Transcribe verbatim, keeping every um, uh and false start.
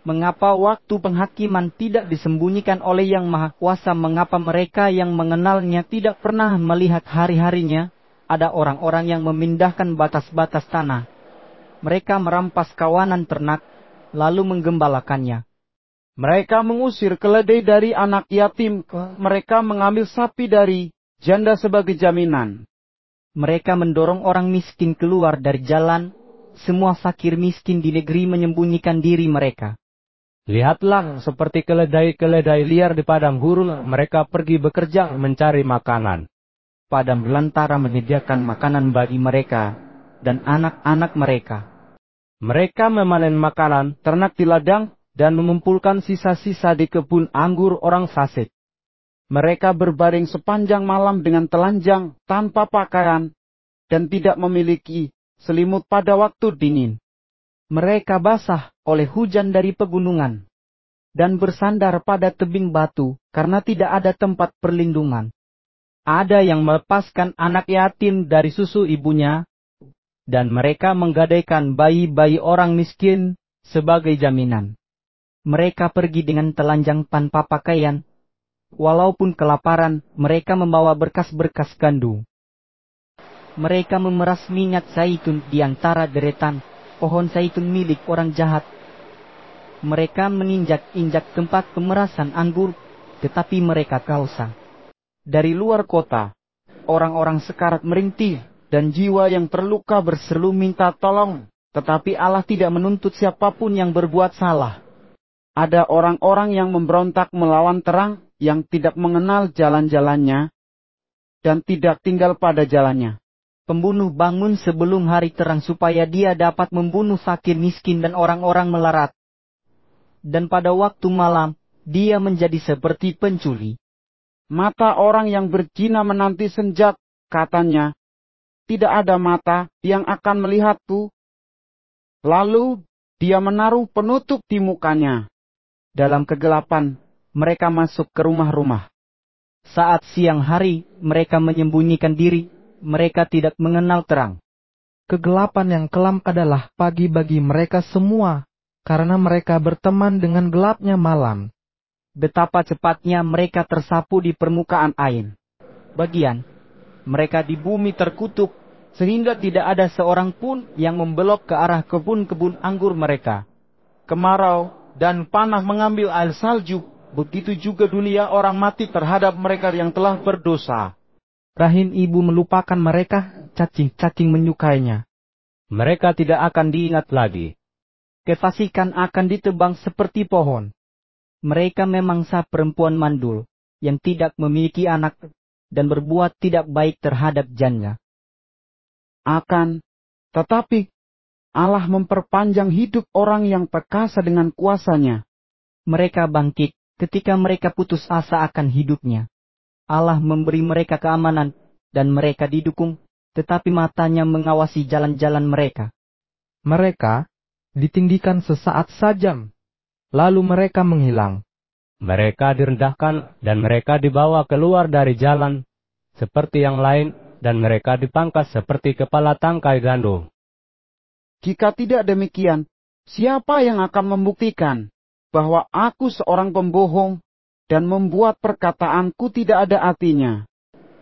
Mengapa waktu penghakiman tidak disembunyikan oleh Yang Maha Kuasa? Mengapa mereka yang mengenalnya tidak pernah melihat hari-harinya? Ada orang-orang yang memindahkan batas-batas tanah. Mereka merampas kawanan ternak, lalu menggembalakannya. Mereka mengusir keledai dari anak yatim. Mereka mengambil sapi dari janda sebagai jaminan. Mereka mendorong orang miskin keluar dari jalan. Semua fakir miskin di negeri menyembunyikan diri mereka. Lihatlah, seperti keledai-keledai liar di padang gurun, mereka pergi bekerja mencari makanan. Padang belantara menyediakan makanan bagi mereka dan anak-anak mereka. Mereka memanen makanan ternak di ladang dan mengumpulkan sisa-sisa di kebun anggur orang fasik. Mereka berbaring sepanjang malam dengan telanjang, tanpa pakaian, dan tidak memiliki selimut pada waktu dingin. Mereka basah oleh hujan dari pegunungan, dan bersandar pada tebing batu, karena tidak ada tempat perlindungan. Ada yang melepaskan anak yatim dari susu ibunya, dan mereka menggadaikan bayi-bayi orang miskin sebagai jaminan. Mereka pergi dengan telanjang tanpa pakaian. Walaupun kelaparan, mereka membawa berkas-berkas gandum. Mereka memeras minyak zaitun di antara deretan pohon zaitun milik orang jahat. Mereka menginjak-injak tempat pemerasan anggur, tetapi mereka kausa. Dari luar kota, orang-orang sekarat merintih, dan jiwa yang terluka berseru minta tolong, tetapi Allah tidak menuntut siapapun yang berbuat salah. Ada orang-orang yang memberontak melawan terang, yang tidak mengenal jalan-jalannya, dan tidak tinggal pada jalannya. Pembunuh bangun sebelum hari terang supaya dia dapat membunuh fakir miskin dan orang-orang melarat. Dan pada waktu malam, dia menjadi seperti pencuri. Mata orang yang berzina menanti senjat, katanya, tidak ada mata yang akan melihatku. Lalu, dia menaruh penutup di mukanya. Dalam kegelapan, mereka masuk ke rumah-rumah. Saat siang hari, mereka menyembunyikan diri. Mereka tidak mengenal terang. Kegelapan yang kelam adalah pagi bagi mereka semua, karena mereka berteman dengan gelapnya malam. Betapa cepatnya mereka tersapu di permukaan air. Bagian, mereka di bumi terkutuk, sehingga tidak ada seorang pun yang membelok ke arah kebun-kebun anggur mereka. Kemarau dan panah mengambil air salju, begitu juga dunia orang mati terhadap mereka yang telah berdosa. Rahim ibu melupakan mereka, cacing-cacing menyukainya. Mereka tidak akan diingat lagi. Kefasikan akan ditebang seperti pohon. Mereka memangsa perempuan mandul, yang tidak memiliki anak, dan berbuat tidak baik terhadap jannya. Akan tetapi, Allah memperpanjang hidup orang yang perkasa dengan kuasa-Nya. Mereka bangkit ketika mereka putus asa akan hidupnya. Allah memberi mereka keamanan, dan mereka didukung, tetapi matanya mengawasi jalan-jalan mereka. Mereka ditinggikan sesaat saja, lalu mereka menghilang. Mereka direndahkan, dan mereka dibawa keluar dari jalan, seperti yang lain, dan mereka dipangkas seperti kepala tangkai gandum. Jika tidak demikian, siapa yang akan membuktikan bahwa aku seorang pembohong, dan membuat perkataanku tidak ada artinya?